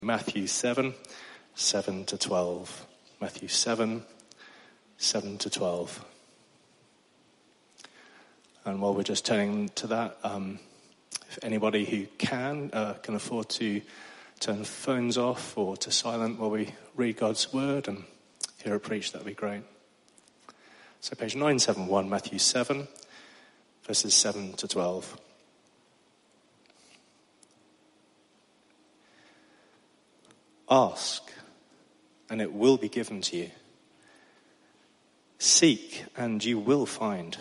Matthew 7, 7 to 12. Matthew 7, 7 to 12. And while we're just turning to that, if anybody who can afford to turn phones off or to silent while we read God's word and hear it preached, that'd be great. So page 971, Matthew 7, verses 7 to 12. Ask, and it will be given to you. Seek, and you will find.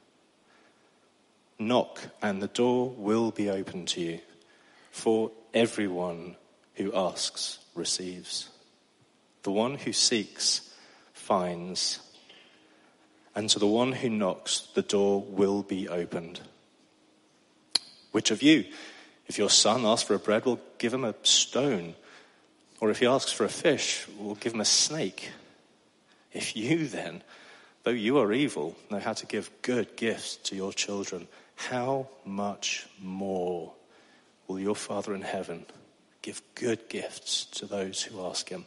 Knock, and the door will be opened to you. For everyone who asks receives. The one who seeks finds. And to the one who knocks, the door will be opened. Which of you, if your son asks for a bread, will give him a stone? Or if he asks for a fish, will give him a snake? If you then, though you are evil, know how to give good gifts to your children, how much more will your Father in heaven give good gifts to those who ask him?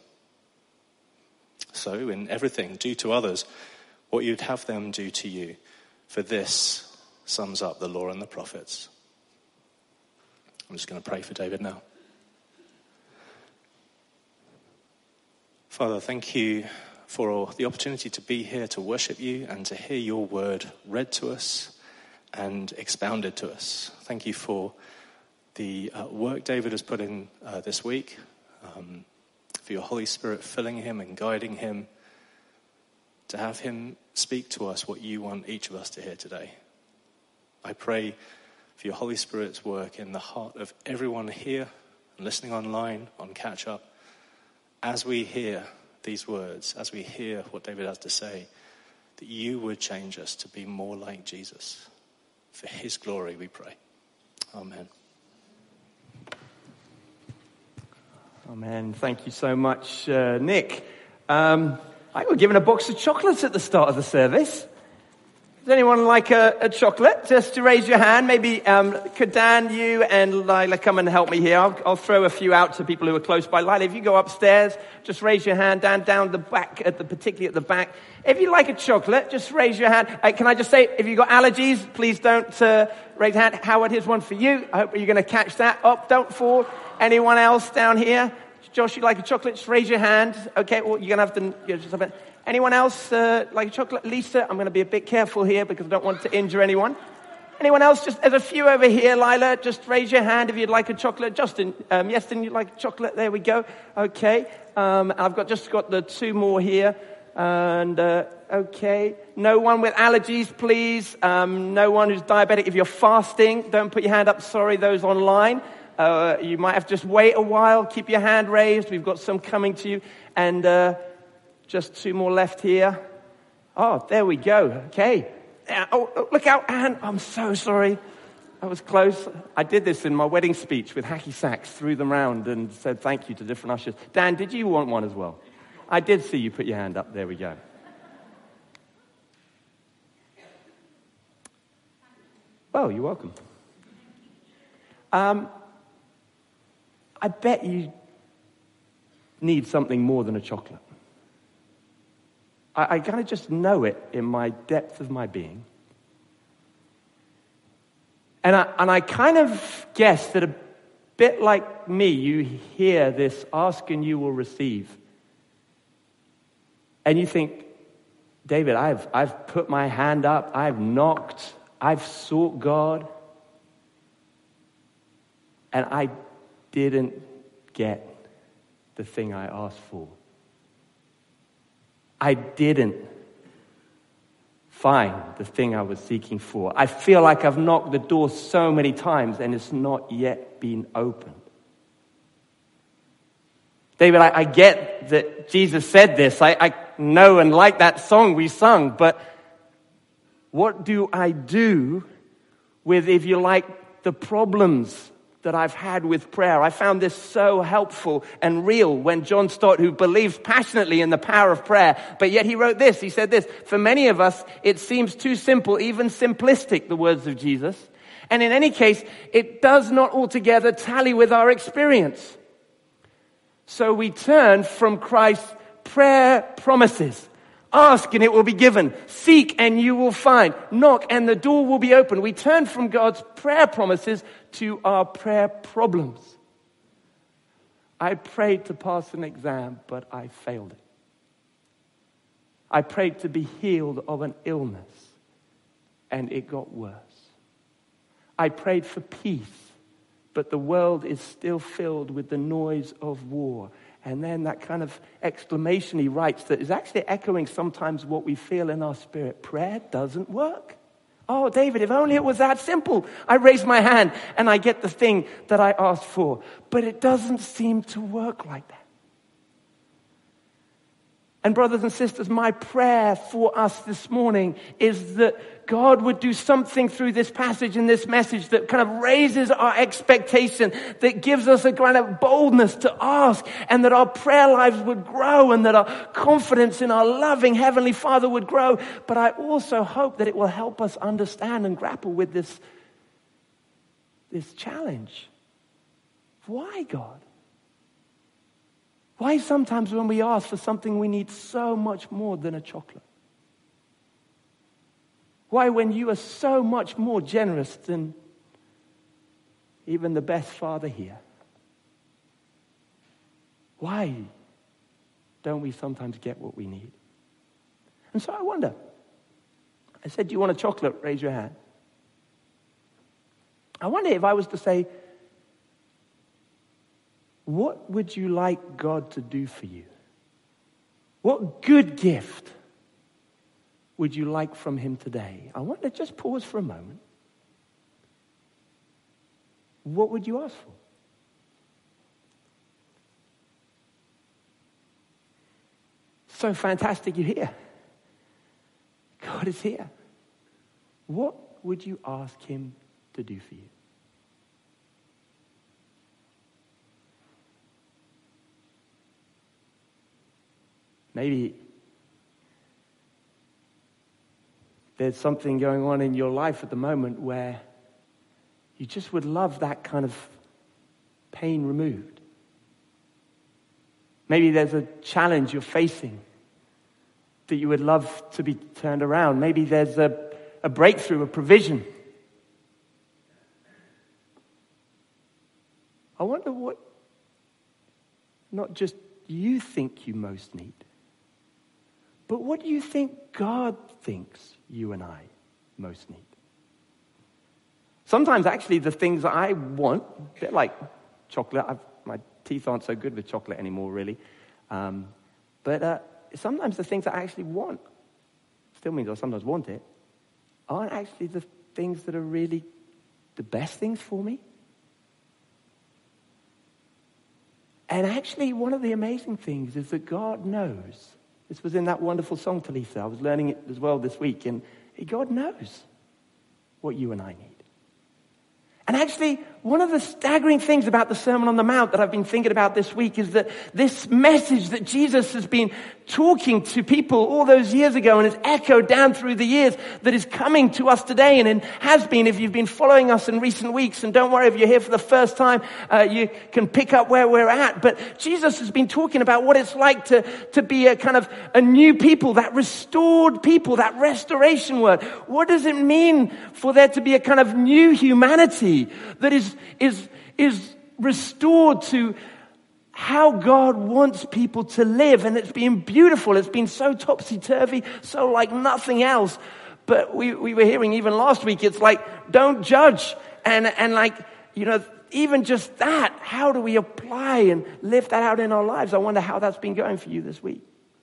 So in everything, do to others what you'd have them do to you, for this sums up the law and the prophets. I'm just going to pray for David now. Father, thank you for the opportunity to be here to worship you and to hear your word read to us and expounded to us. Thank you for the work David has put in this week, for your Holy Spirit filling him and guiding him, to have him speak to us what you want each of us to hear today. I pray for your Holy Spirit's work in the heart of everyone here and listening online on Catch Up. As we hear these words, as we hear what David has to say, that you would change us to be more like Jesus. For his glory we pray. Amen. Amen. Thank you so much, Nick. I got given a box of chocolates at the start of the service. Does anyone like a chocolate? Just to raise your hand. Maybe could Dan, you and Lila come and help me here? I'll throw a few out to people who are close by. Lila, if you go upstairs, just raise your hand. Dan, down the back, particularly at the back. If you like a chocolate, just raise your hand. Can I just say, if you've got allergies, please don't raise your hand. Howard, here's one for you. I hope you're going to catch that. Up, don't fall. Anyone else down here? Josh, you like a chocolate? Just raise your hand. Okay, well, you're going to have to... Anyone else like a chocolate? Lisa, I'm going to be a bit careful here because I don't want to injure anyone. Anyone else? Just there's a few over here. Lila, just raise your hand if you'd like a chocolate. Justin, Yestin, you'd like a chocolate? There we go. Okay. I've got the two more here. And okay. No one with allergies, please. No one who's diabetic. If you're fasting, don't put your hand up. Sorry, those online. You might have to just wait a while. Keep your hand raised. We've got some coming to you. And just two more left here. Oh, there we go. Okay. Oh, look out, Anne. I'm so sorry. I was close. I did this in my wedding speech with hacky sacks, threw them round and said thank you to different ushers. Dan, did you want one as well? I did see you put your hand up. There we go. Well, you're welcome. I bet you need something more than a chocolate. I kind of just know it in my depth of my being. And I kind of guess that a bit like me, you hear this, ask and you will receive. And you think, David, I've put my hand up, I've knocked, I've sought God, and I didn't get the thing I asked for. I didn't find the thing I was seeking for. I feel like I've knocked the door so many times and it's not yet been opened. David, I get that Jesus said this. I know and like that song we sung, but what do I do with, if you like, the problems that I've had with prayer? I found this so helpful and real when John Stott, who believes passionately in the power of prayer, but yet he wrote this, he said this, for many of us, it seems too simple, even simplistic, the words of Jesus. And in any case, it does not altogether tally with our experience. So we turn from Christ's prayer promises. Ask and it will be given. Seek and you will find. Knock and the door will be open. We turn from God's prayer promises to our prayer problems. I prayed to pass an exam, but I failed it. I prayed to be healed of an illness, and it got worse. I prayed for peace, but the world is still filled with the noise of war. And then that kind of exclamation he writes that is actually echoing sometimes what we feel in our spirit. Prayer doesn't work. Oh, David, if only it was that simple. I raise my hand and I get the thing that I asked for. But it doesn't seem to work like that. And brothers and sisters, my prayer for us this morning is that God would do something through this passage and this message that kind of raises our expectation, that gives us a kind of boldness to ask, and that our prayer lives would grow, and that our confidence in our loving Heavenly Father would grow. But I also hope that it will help us understand and grapple with this challenge. Why, God? Why sometimes when we ask for something we need so much more than a chocolate? Why when you are so much more generous than even the best father here? Why don't we sometimes get what we need? And so I wonder. I said, do you want a chocolate? Raise your hand. I wonder if I was to say, what would you like God to do for you? What good gift would you like from him today? I want to just pause for a moment. What would you ask for? So fantastic you're here. God is here. What would you ask him to do for you? Maybe there's something going on in your life at the moment where you just would love that kind of pain removed. Maybe there's a challenge you're facing that you would love to be turned around. Maybe there's a breakthrough, a provision. I wonder what not just you think you most need, but what do you think God thinks you and I most need? Sometimes, actually, the things that I want, a bit like chocolate. My teeth aren't so good with chocolate anymore, really. But sometimes the things I actually want, still means I sometimes want it, aren't actually the things that are really the best things for me. And actually, one of the amazing things is that God knows. This was in that wonderful song, Talitha. I was learning it as well this week. And God knows what you and I need. And actually, one of the staggering things about the Sermon on the Mount that I've been thinking about this week is that this message that Jesus has been talking to people all those years ago and has echoed down through the years, that is coming to us today and has been, if you've been following us in recent weeks, and don't worry if you're here for the first time, you can pick up where we're at. But Jesus has been talking about what it's like to be a kind of a new people, that restored people, that restoration word. What does it mean for there to be a kind of new humanity that is restored to how God wants people to live? And it's been beautiful. It's been so topsy-turvy, so like nothing else. But we were hearing even last week, it's like, don't judge. And like, even just that, how do we apply and live that out in our lives? I wonder how that's been going for you this week.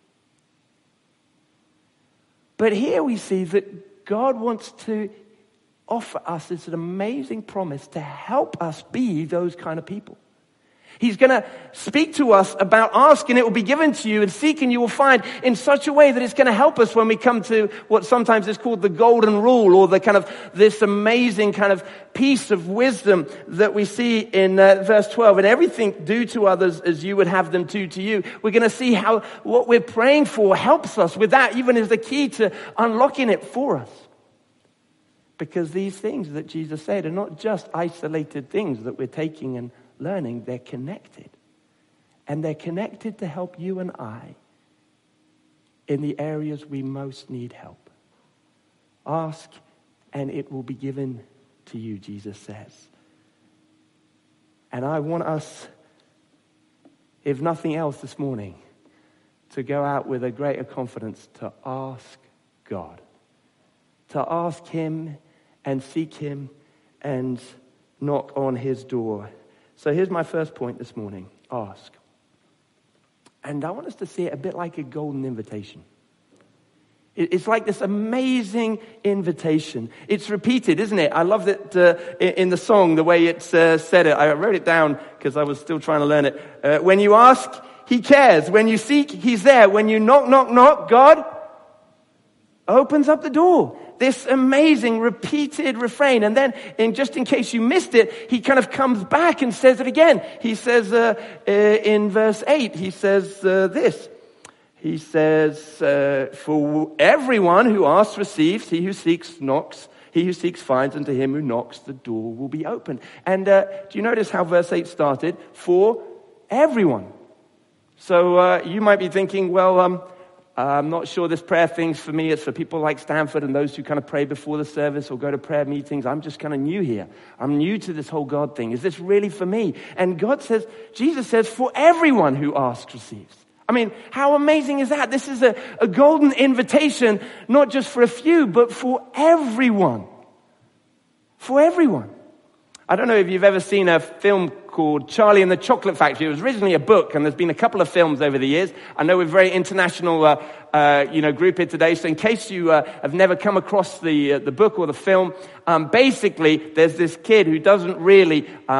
But here we see that God wants to offer us this an amazing promise to help us be those kind of people. He's going to speak to us about ask and it will be given to you, and seek and you will find, in such a way that it's going to help us when we come to what sometimes is called the golden rule, or the kind of this amazing kind of piece of wisdom that we see in verse 12. And everything do to others as you would have them do to you. We're going to see how what we're praying for helps us with that, even as the key to unlocking it for us. Because these things that Jesus said are not just isolated things that we're taking and learning, they're connected. And they're connected to help you and I in the areas we most need help. Ask, and it will be given to you, Jesus says. And I want us, if nothing else this morning, to go out with a greater confidence to ask God. To ask him and seek him and knock on his door. So here's my first point this morning. Ask. And I want us to see it a bit like a golden invitation. It's like this amazing invitation. It's repeated, isn't it? I love that in the song, the way it's said it. I wrote it down because I was still trying to learn it. When you ask, he cares. When you seek, he's there. When you knock, knock, knock, God opens up the door. This amazing repeated refrain. And then, just in case you missed it, he kind of comes back and says it again. He says in verse 8, he says this. He says, for everyone who asks receives, he who seeks knocks, he who seeks finds, and to him who knocks the door will be opened. And do you notice how verse 8 started? For everyone. So you might be thinking, well, I'm not sure this prayer thing's for me. It's for people like Stanford and those who kind of pray before the service or go to prayer meetings. I'm just kind of new here. I'm new to this whole God thing. Is this really for me? And Jesus says, for everyone who asks receives. I mean, how amazing is that? This is a golden invitation, not just for a few, but for everyone. For everyone. I don't know if you've ever seen a film called Charlie and the Chocolate Factory. It was originally a book, and there's been a couple of films over the years. I know we're a very international, group here today. So in case you have never come across the book or the film, basically there's this kid who doesn't really,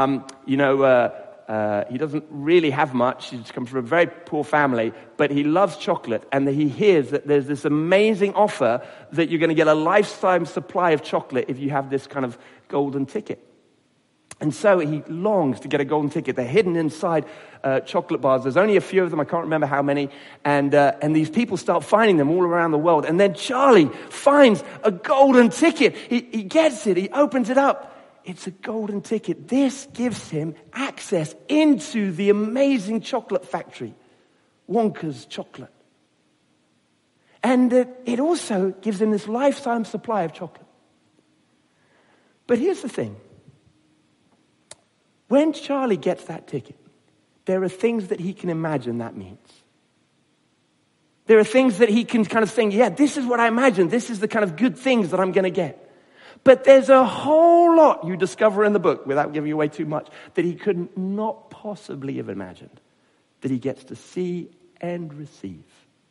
he doesn't really have much. He's come from a very poor family, but he loves chocolate, and he hears that there's this amazing offer that you're going to get a lifetime supply of chocolate if you have this kind of golden ticket. And so he longs to get a golden ticket. They're hidden inside chocolate bars. There's only a few of them. I can't remember how many. And these people start finding them all around the world. And then Charlie finds a golden ticket. He gets it. He opens it up. It's a golden ticket. This gives him access into the amazing chocolate factory, Wonka's chocolate. And it also gives him this lifetime supply of chocolate. But here's the thing. When Charlie gets that ticket, there are things that he can imagine that means. There are things that he can kind of think, yeah, this is what I imagine. This is the kind of good things that I'm going to get. But there's a whole lot you discover in the book, without giving away too much, that he could not possibly have imagined, that he gets to see and receive.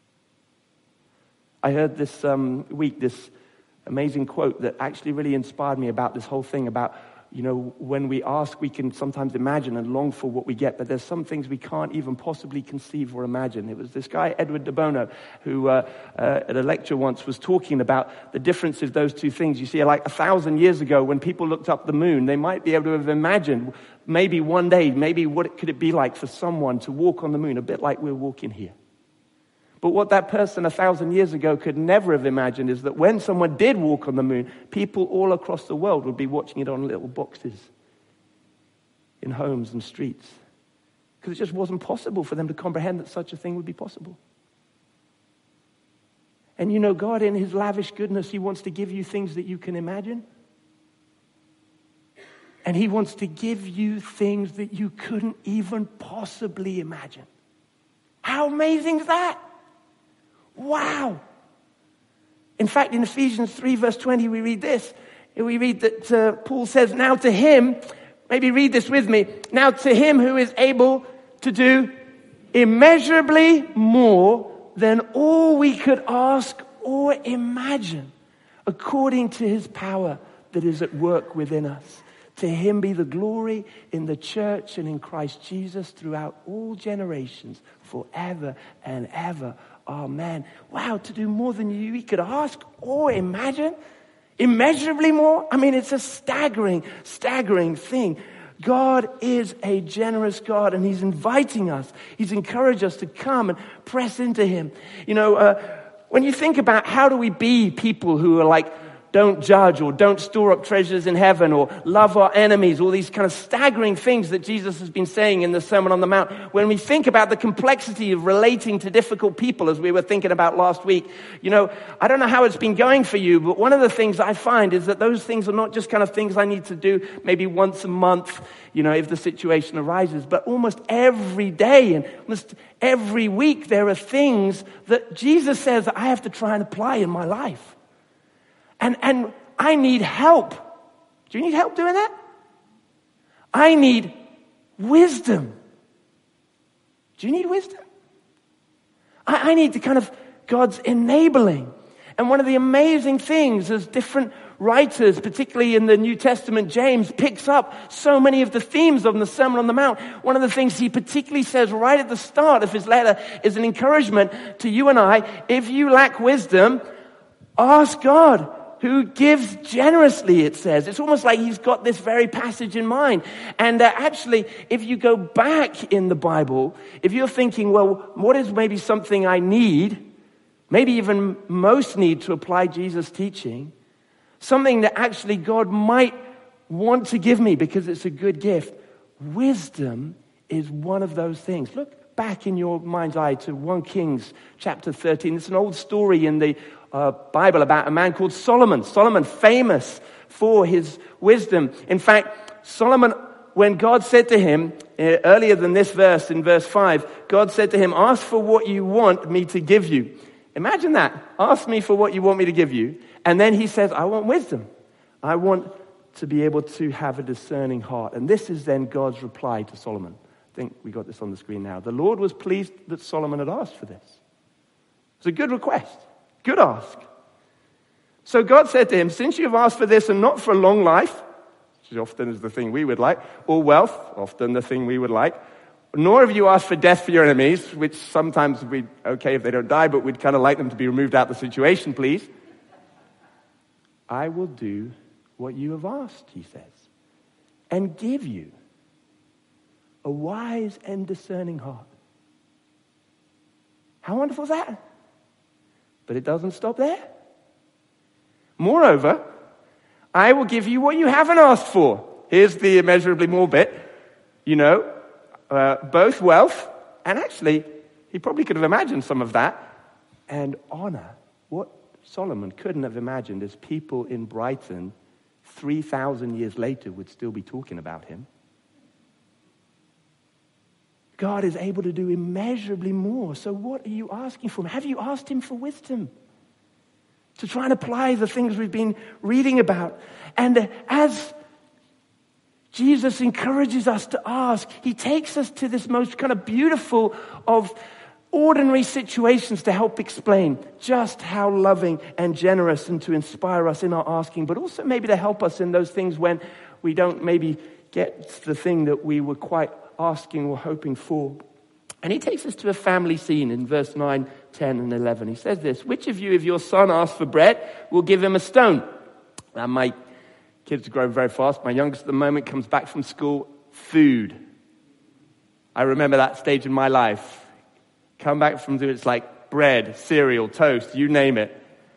I heard this week this amazing quote that actually really inspired me about this whole thing about, when we ask, we can sometimes imagine and long for what we get, but there's some things we can't even possibly conceive or imagine. It was this guy, Edward de Bono, who at a lecture once was talking about the difference of those two things. You see, like 1,000 years ago, when people looked up the moon, they might be able to have imagined maybe one day, maybe what could it be like for someone to walk on the moon, a bit like we're walking here. But what that person 1,000 years ago could never have imagined is that when someone did walk on the moon, people all across the world would be watching it on little boxes in homes and streets. Because it just wasn't possible for them to comprehend that such a thing would be possible. And God, in his lavish goodness, he wants to give you things that you can imagine. And he wants to give you things that you couldn't even possibly imagine. How amazing is that? Wow. In fact, in Ephesians 3 verse 20, we read this. We read that Paul says, now to him, maybe read this with me, now to him who is able to do immeasurably more than all we could ask or imagine, according to his power that is at work within us. To him be the glory in the church and in Christ Jesus throughout all generations, forever and ever. Amen. Wow, to do more than you could ask or imagine. Immeasurably more. I mean, it's a staggering thing. God is a generous God, and he's inviting us. He's encouraged us to come and press into him. When you think about how do we be people who are like don't judge, or don't store up treasures in heaven, or love our enemies, all these kind of staggering things that Jesus has been saying in the Sermon on the Mount. When we think about the complexity of relating to difficult people, as we were thinking about last week, I don't know how it's been going for you, but one of the things I find is that those things are not just kind of things I need to do maybe once a month, if the situation arises, but almost every day and almost every week there are things that Jesus says that I have to try and apply in my life. And I need help. Do you need help doing that? I need wisdom. Do you need wisdom? I need the kind of God's enabling. And one of the amazing things is different writers, particularly in the New Testament, James picks up so many of the themes of the Sermon on the Mount. One of the things he particularly says right at the start of his letter is an encouragement to you and I. If you lack wisdom, ask God, who gives generously, it says. It's almost like he's got this very passage in mind. And actually, if you go back in the Bible, if you're thinking, well, what is maybe something I need, maybe even most need to apply Jesus' teaching, something that actually God might want to give me because it's a good gift, wisdom is one of those things. Look back in your mind's eye to 1 Kings chapter 13. It's an old story in the Bible about a man called Solomon. Solomon, famous for his wisdom. In fact, Solomon, when God said to him, earlier than this verse, in verse 5, God said to him, ask for what you want me to give you. Imagine that. Ask me for what you want me to give you. And then he says, I want wisdom. I want to be able to have a discerning heart. And this is then God's reply to Solomon. I think we got this on the screen now. The Lord was pleased that Solomon had asked for this. It's a good request. Good ask. So God said to him, since you have asked for this and not for a long life, which often is the thing we would like, or wealth, often the thing we would like, nor have you asked for death for your enemies, which sometimes we'd okay if they don't die, but we'd kind of like them to be removed out of the situation, please. I will do what you have asked, he says, and give you a wise and discerning heart. How wonderful is that? But it doesn't stop there. Moreover, I will give you what you haven't asked for. Here's the immeasurably more bit. Both wealth, and actually, he probably could have imagined some of that, and honor. What Solomon couldn't have imagined is people in Brighton 3,000 years later would still be talking about him. God is able to do immeasurably more. So what are you asking for? Have you asked him for wisdom? To try and apply the things we've been reading about. And as Jesus encourages us to ask, he takes us to this most kind of beautiful of ordinary situations to help explain just how loving and generous and to inspire us in our asking, but also maybe to help us in those things when we don't maybe get the thing that we were quite asking or hoping for. And he takes us to a family scene in verse 9, 10, and 11. He says this, which of you, if your son asks for bread, will give him a stone? Now, my kids are growing very fast. My youngest at the moment comes back from school, food. I remember that stage in my life. Come back from food, it's like bread, cereal, toast, you name it.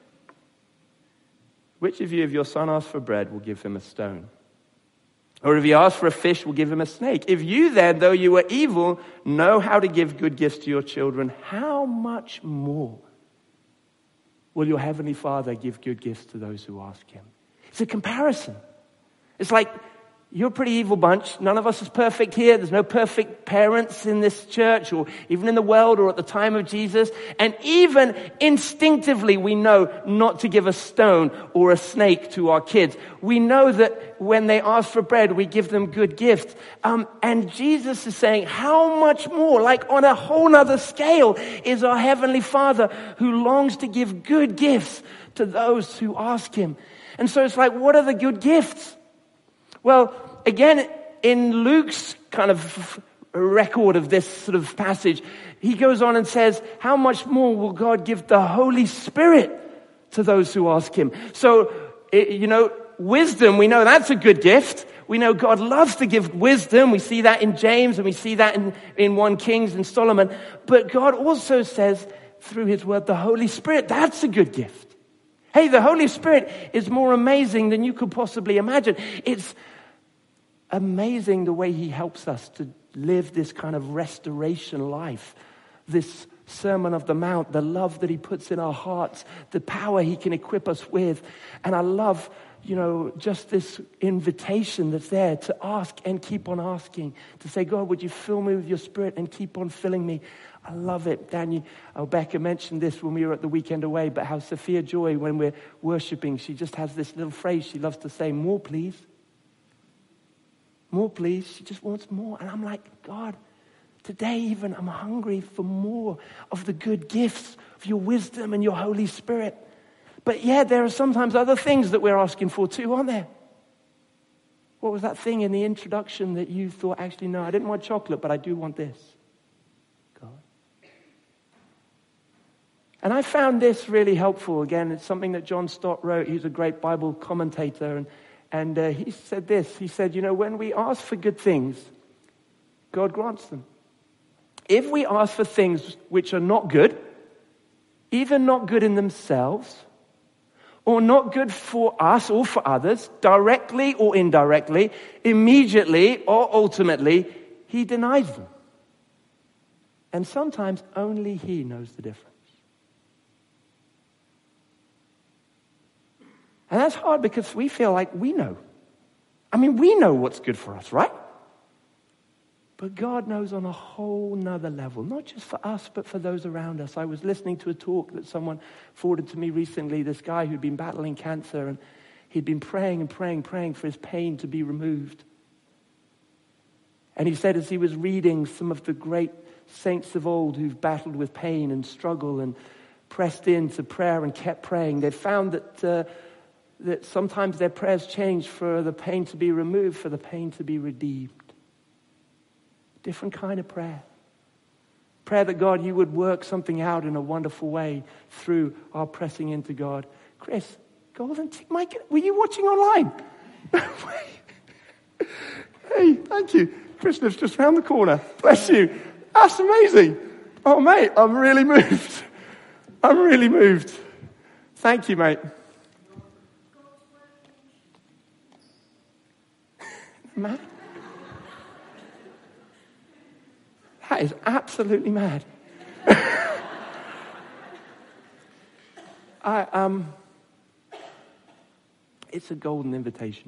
Which of you, if your son asks for bread, will give him a stone? Or if he asks for a fish, will give him a snake? If you then, though you are evil, know how to give good gifts to your children, how much more will your heavenly Father give good gifts to those who ask him? It's a comparison. It's like, you're a pretty evil bunch. None of us is perfect here. There's no perfect parents in this church or even in the world or at the time of Jesus. And even instinctively, we know not to give a stone or a snake to our kids. We know that when they ask for bread, we give them good gifts. And Jesus is saying, how much more, like on a whole nother scale, is our Heavenly Father who longs to give good gifts to those who ask him. And so it's like, what are the good gifts? Well, again, in Luke's kind of record of this sort of passage, he goes on and says, how much more will God give the Holy Spirit to those who ask him? So, wisdom, we know that's a good gift. We know God loves to give wisdom. We see that in James and we see that in 1 Kings and Solomon. But God also says through his word, the Holy Spirit, that's a good gift. Hey, the Holy Spirit is more amazing than you could possibly imagine. It's amazing the way he helps us to live this kind of restoration life, this Sermon of the Mount, the love that he puts in our hearts, the power he can equip us with. And I love, just this invitation that's there to ask and keep on asking, to say, God, would you fill me with your Spirit and keep on filling me? I love it. Becca mentioned this when we were at the weekend away, but how Sophia Joy, when we're worshiping, she just has this little phrase she loves to say, more please. More please. She just wants more. And I'm like, God, today even I'm hungry for more of the good gifts of your wisdom and your Holy Spirit. But yeah, there are sometimes other things that we're asking for too, aren't there? What was that thing in the introduction that you thought, actually, no, I didn't want chocolate, but I do want this? God. And I found this really helpful. Again, it's something that John Stott wrote. He's a great Bible commentator. And he said this. He said, when we ask for good things, God grants them. If we ask for things which are not good, even not good in themselves, or not good for us or for others, directly or indirectly, immediately or ultimately, he denies them. And sometimes only he knows the difference. And that's hard because we feel like we know. We know what's good for us, right? But God knows on a whole nother level, not just for us, but for those around us. I was listening to a talk that someone forwarded to me recently, this guy who'd been battling cancer, and he'd been praying and praying for his pain to be removed. And he said as he was reading some of the great saints of old who've battled with pain and struggle and pressed into prayer and kept praying, they found that sometimes their prayers changed for the pain to be removed, for the pain to be redeemed. Different kind of prayer. Prayer that, God, you would work something out in a wonderful way through our pressing into God. Chris, Golden, Mike, were you watching online? Hey, thank you. Chris lives just round the corner. Bless you. That's amazing. Oh, mate, I'm really moved. Thank you, mate. Man. That is absolutely mad. It's a golden invitation.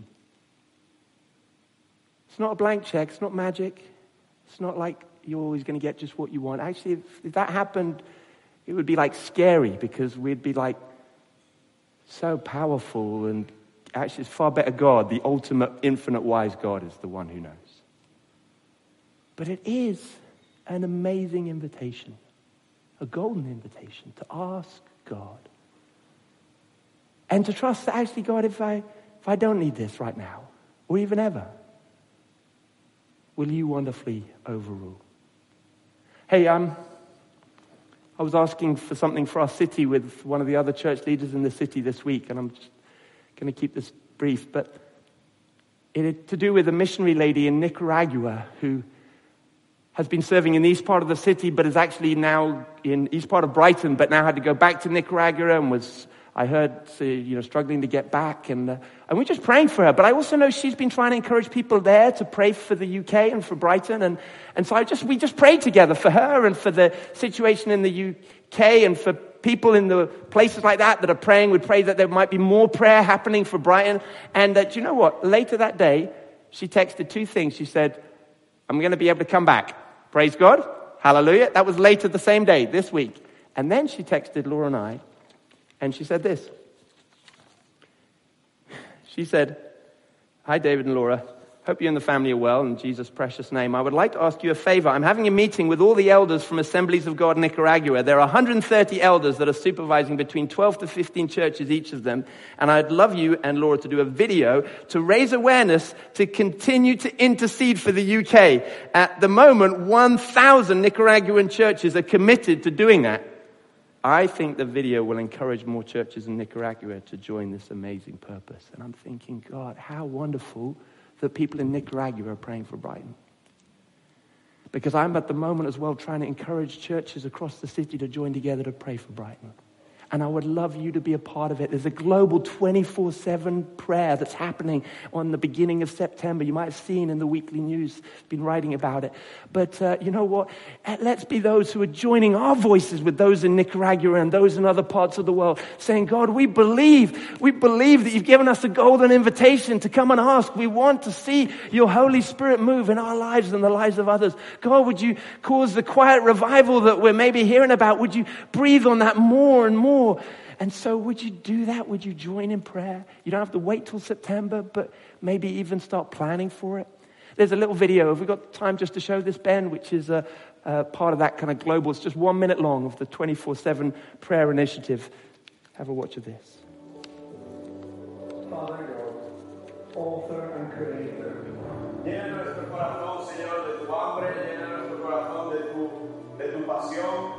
It's not a blank check. It's not magic. It's not like you're always going to get just what you want. Actually, if that happened, it would be like scary because we'd be like so powerful, and actually it's far better God, the ultimate, infinite, wise God is the one who knows. But it is an amazing invitation, a golden invitation to ask God and to trust that actually, God, if I don't need this right now or even ever, will you wonderfully overrule? Hey, I was asking for something for our city with one of the other church leaders in the city this week, and I'm just going to keep this brief, but it had to do with a missionary lady in Nicaragua who has been serving in the east part of the city, but is actually now in east part of Brighton, but now had to go back to Nicaragua and was, I heard, struggling to get back. And we're just praying for her. But I also know she's been trying to encourage people there to pray for the UK and for Brighton. And so we just prayed together for her and for the situation in the UK and for people in the places like that are praying. We pray that there might be more prayer happening for Brighton. And do you know what? Later that day, she texted two things. She said, I'm going to be able to come back. Praise God. Hallelujah. That was later the same day, this week. And then she texted Laura and I, and she said this. She said, hi, David and Laura. Hope you and the family are well in Jesus' precious name. I would like to ask you a favor. I'm having a meeting with all the elders from Assemblies of God Nicaragua. There are 130 elders that are supervising between 12 to 15 churches, each of them. And I'd love you and Laura to do a video to raise awareness to continue to intercede for the UK. At the moment, 1,000 Nicaraguan churches are committed to doing that. I think the video will encourage more churches in Nicaragua to join this amazing purpose. And I'm thinking, God, how wonderful that people in Nicaragua are praying for Brighton. Because I'm at the moment as well trying to encourage churches across the city to join together to pray for Brighton. And I would love you to be a part of it. There's a global 24/7 prayer that's happening on the beginning of September. You might have seen in the weekly news, been writing about it. But you know what? Let's be those who are joining our voices with those in Nicaragua and those in other parts of the world, saying, God, we believe that you've given us a golden invitation to come and ask. We want to see your Holy Spirit move in our lives and the lives of others. God, would you cause the quiet revival that we're maybe hearing about? Would you breathe on that more and more? And so would you do that? Would you join in prayer? You don't have to wait till September, but maybe even start planning for it. There's a little video. Have we got time just to show this, Ben, which is a part of that kind of global, it's just 1 minute long, of the 24/7 prayer initiative. Have a watch of this. Father God, author and creator, llena nuestro corazón, Señor, de tu hambre, llena nuestro corazón de tu pasión.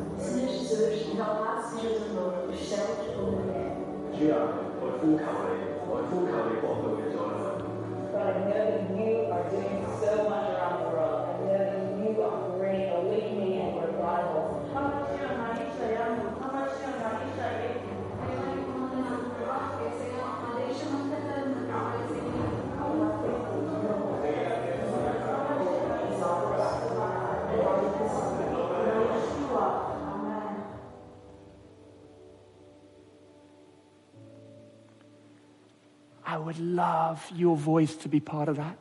But I know that you are doing so much around the world. I know that you are bringing awakening and revival. I would love your voice to be part of that.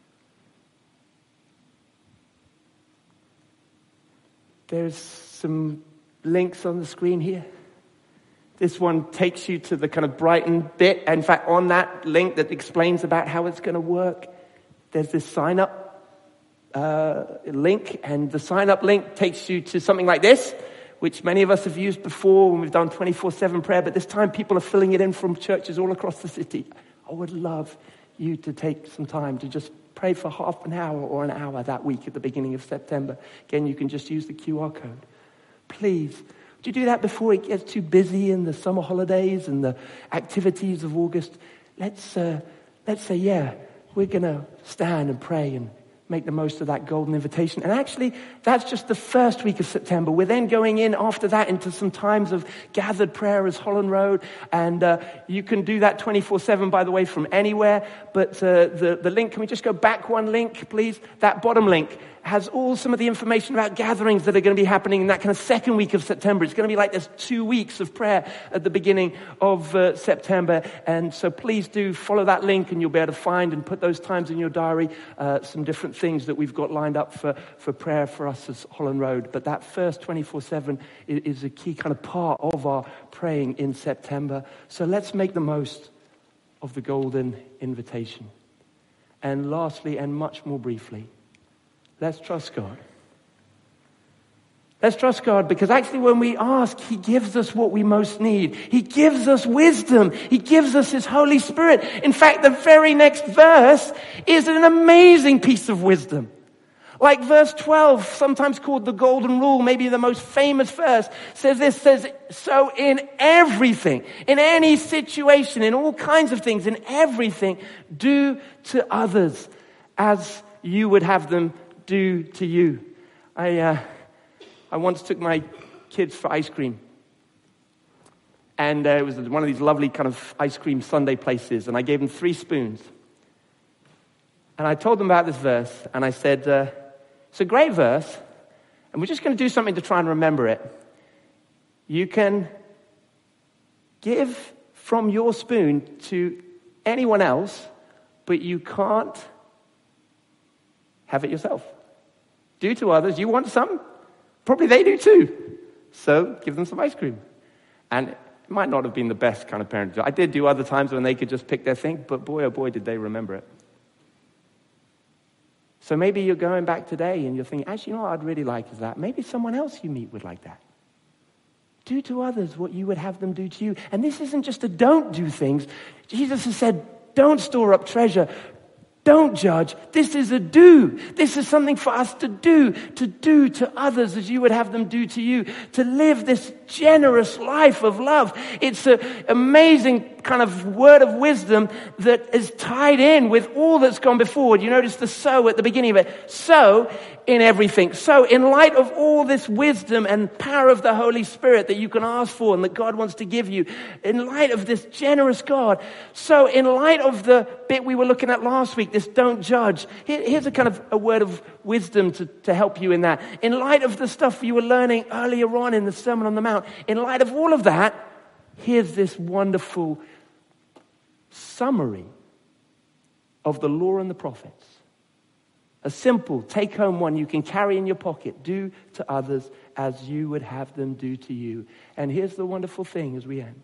There's some links on the screen here. This one takes you to the kind of Brighton bit. In fact, on that link that explains about how it's going to work, there's this sign-up link. And the sign-up link takes you to something like this, which many of us have used before when we've done 24/7 prayer. But this time, people are filling it in from churches all across the city. I would love you to take some time to just pray for half an hour or an hour that week at the beginning of September. Again, you can just use the QR code. Please, would you do that before it gets too busy in the summer holidays and the activities of August? Let's say, yeah, we're going to stand and pray and make the most of that golden invitation. And actually, that's just the first week of September. We're then going in after that into some times of gathered prayer as Holland Road. And you can do that 24/7, by the way, from anywhere. But the link, can we just go back one link, please? That bottom link has some of the information about gatherings that are going to be happening in that kind of second week of September. It's going to be like there's 2 weeks of prayer at the beginning of September. And so please do follow that link, and you'll be able to find and put those times in your diary, some different things that we've got lined up for prayer for us as Holland Road. But that first 24/7 is a key kind of part of our praying in September. So let's make the most of the golden invitation. And lastly, and much more briefly, let's trust God. Let's trust God, because actually when we ask, He gives us what we most need. He gives us wisdom. He gives us His Holy Spirit. In fact, the very next verse is an amazing piece of wisdom. Like verse 12, sometimes called the Golden Rule, maybe the most famous verse, says, so in everything, in any situation, in all kinds of things, in everything, do to others as you would have them do to you. I once took my kids for ice cream. And it was one of these lovely kind of ice cream sundae places. And I gave them 3 spoons. And I told them about this verse. And I said, it's a great verse. And we're just going to do something to try and remember it. You can give from your spoon to anyone else, but you can't have it yourself. Do to others. You want some? Probably they do too. So give them some ice cream. And it might not have been the best kind of parenting. I did do other times when they could just pick their thing, but boy, oh boy, did they remember it. So maybe you're going back today and you're thinking, actually, you know what I'd really like is that. Maybe someone else you meet would like that. Do to others what you would have them do to you. And this isn't just a don't do things. Jesus has said, don't store up treasure. Don't judge. This is a do. This is something for us to do to others as you would have them do to you, to live this generous life of love. It's an amazing kind of word of wisdom that is tied in with all that's gone before. You notice the so at the beginning of it. So in everything. So in light of all this wisdom and power of the Holy Spirit that you can ask for and that God wants to give you, in light of this generous God, so in light of the bit we were looking at last week, this don't judge, here's a kind of a word of wisdom to help you in that. In light of the stuff you were learning earlier on in the Sermon on the Mount, in light of all of that, here's this wonderful summary of the law and the prophets. A simple take-home one you can carry in your pocket. Do to others as you would have them do to you. And here's the wonderful thing as we end.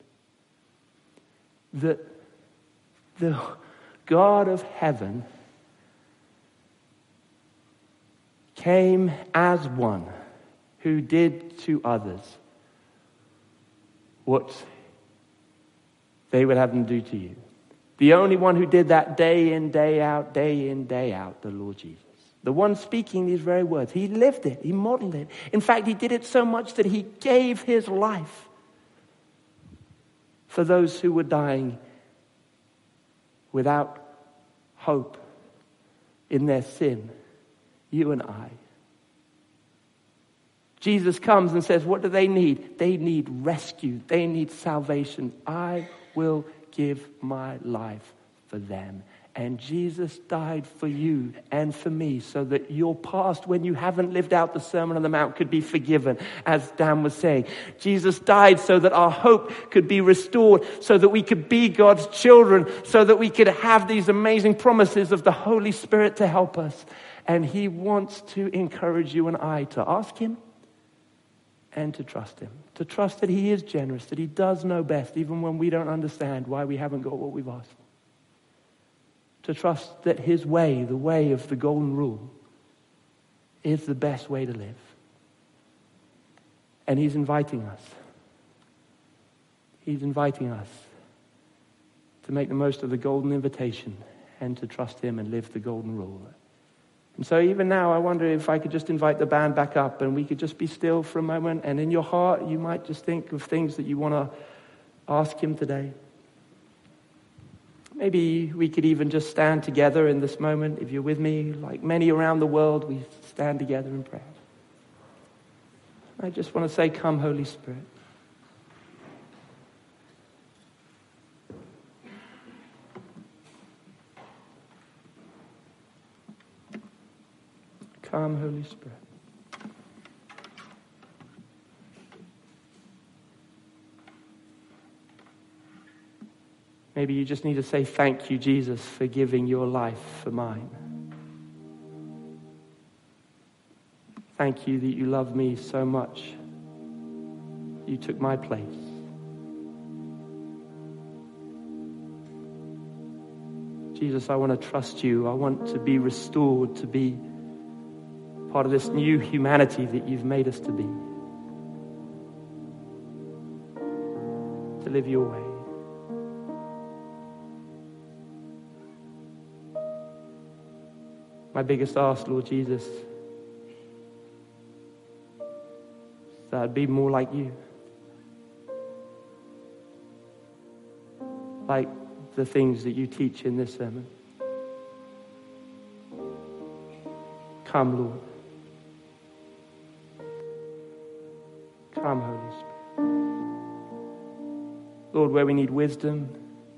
That the God of heaven came as one who did to others what they would have them do to you. The only one who did that day in, day out, the Lord Jesus. The one speaking these very words. He lived it. He modeled it. In fact, he did it so much that he gave his life for those who were dying without hope in their sin. You and I. Jesus comes and says, what do they need? They need rescue. They need salvation. I will give my life for them. And Jesus died for you and for me so that your past, when you haven't lived out the Sermon on the Mount, could be forgiven, as Dan was saying. Jesus died so that our hope could be restored, so that we could be God's children, so that we could have these amazing promises of the Holy Spirit to help us. And he wants to encourage you and I to ask him and to trust him. To trust that he is generous, that he does know best, even when we don't understand why we haven't got what we've asked for. To trust that his way, the way of the golden rule, is the best way to live. And he's inviting us. He's inviting us to make the most of the golden invitation and to trust him and live the golden rule. And so even now, I wonder if I could just invite the band back up and we could just be still for a moment. And in your heart, you might just think of things that you want to ask him today. Maybe we could even just stand together in this moment. If you're with me, like many around the world, we stand together in prayer. I just want to say, come, Holy Spirit. Come, Holy Spirit. Maybe you just need to say, thank you, Jesus, for giving your life for mine. Thank you that you love me so much. You took my place. Jesus, I want to trust you. I want to be restored, to be part of this new humanity that you've made us to be. To live your way. My biggest ask, Lord Jesus, is that I'd be more like you. Like the things that you teach in this sermon. Come, Lord. Come, Holy Spirit. Lord, where we need wisdom,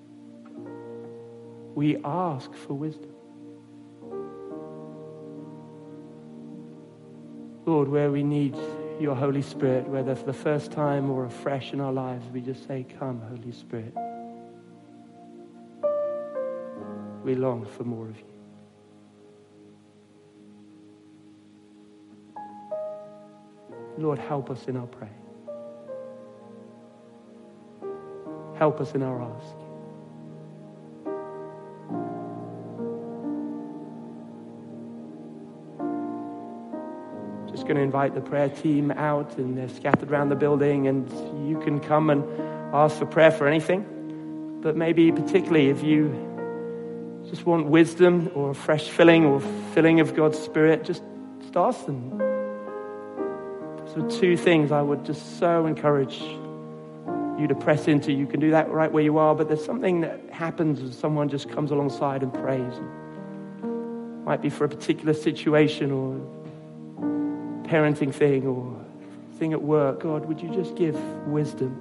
we ask for wisdom. Lord, where we need your Holy Spirit, whether for the first time or afresh in our lives, we just say, come, Holy Spirit. We long for more of you. Lord, help us in our prayer. Help us in our ask. Going to invite the prayer team out, and they're scattered around the building, and you can come and ask for prayer for anything. But maybe particularly if you just want wisdom or a fresh filling or filling of God's Spirit, just ask them. So 2 things I would just so encourage you to press into. You can do that right where you are, but there's something that happens as someone just comes alongside and prays. Might be for a particular situation or parenting thing or thing at work. God, would you just give wisdom,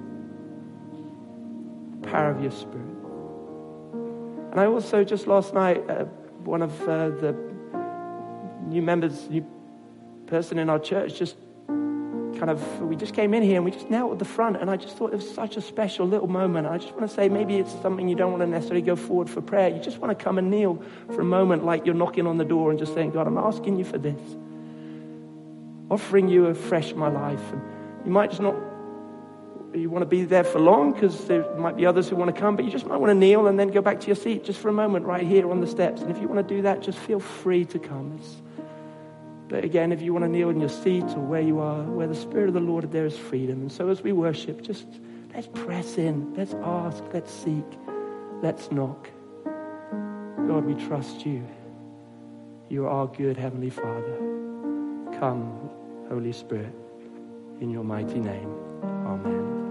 power of your Spirit? And I also just last night, one of the new person in our church just we just came in here and we just knelt at the front, and I just thought it was such a special little moment. I just want to say, maybe it's something you don't want to necessarily go forward for prayer. You just want to come and kneel for a moment, like you're knocking on the door and just saying, God, I'm asking you for this. Offering you afresh my life. And you might just not, you want to be there for long because there might be others who want to come, but you just might want to kneel and then go back to your seat just for a moment right here on the steps. And if you want to do that, just feel free to come. But again, if you want to kneel in your seat or where you are, where the Spirit of the Lord, there is freedom. And so as we worship, just let's press in, let's ask, let's seek, let's knock. God, we trust you. You are our good Heavenly Father. Come, Holy Spirit, in your mighty name. Amen.